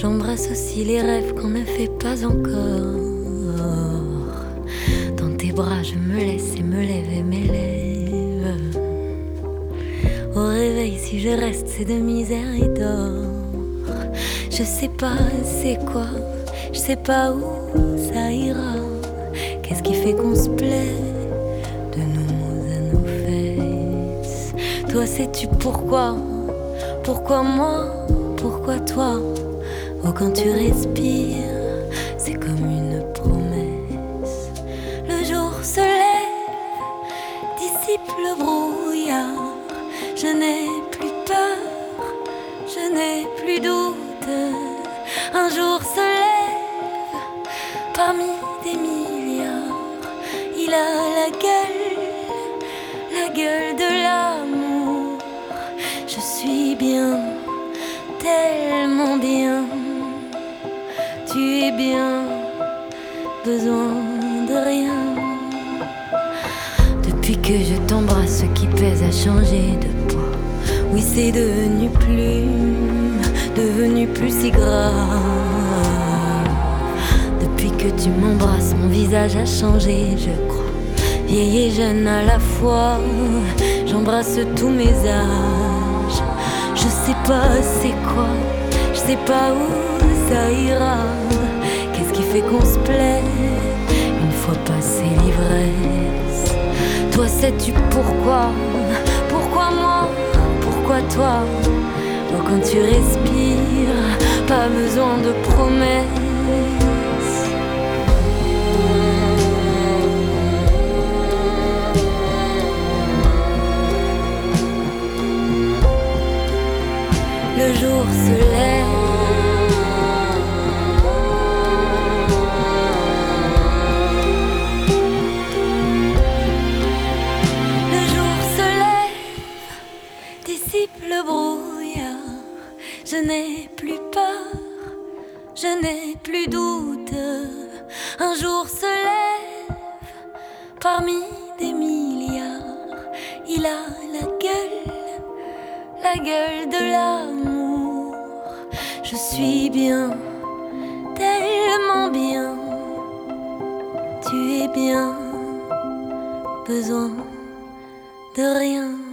J'embrasse aussi les rêves qu'on ne fait pas encore. Dans tes bras je me laisse et me lève et m'élève. Au réveil si je reste c'est de misère et d'or. Je sais pas c'est quoi, je sais pas où ça ira. Qu'est-ce qui fait qu'on se plaît de nous à nos fesses? Toi sais-tu pourquoi? Pourquoi moi? Pourquoi toi? Oh quand tu respires, c'est comme une promesse. Le jour se lève, dissipe le brouillard. Je n'ai plus peur, je n'ai plus doute. Un jour se lève parmi des milliards. Il a la gueule de l'amour. Je suis bien, tellement bien. Tu es bien, besoin de rien. Depuis que je t'embrasse, ce qui pèse a changé de poids. Oui, c'est devenu plus si grave. Depuis que tu m'embrasses, mon visage a changé, je crois. Vieille et jeune à la fois, j'embrasse tous mes âges. Je sais pas c'est quoi, je sais pas où ça ira. Qu'est-ce qui fait qu'on se plaît une fois passé l'ivresse? Toi sais-tu pourquoi? Pourquoi moi? Pourquoi toi? Oh quand tu respires, pas besoin de promesses. Le jour se lève. Le jour se lève, dissipe le brouillard. Je n'ai plus peur, je n'ai plus doute. Un jour se lève parmi des milliards. Il a la gueule de l'amour. Je suis bien, tellement bien. Tu es bien, besoin de rien.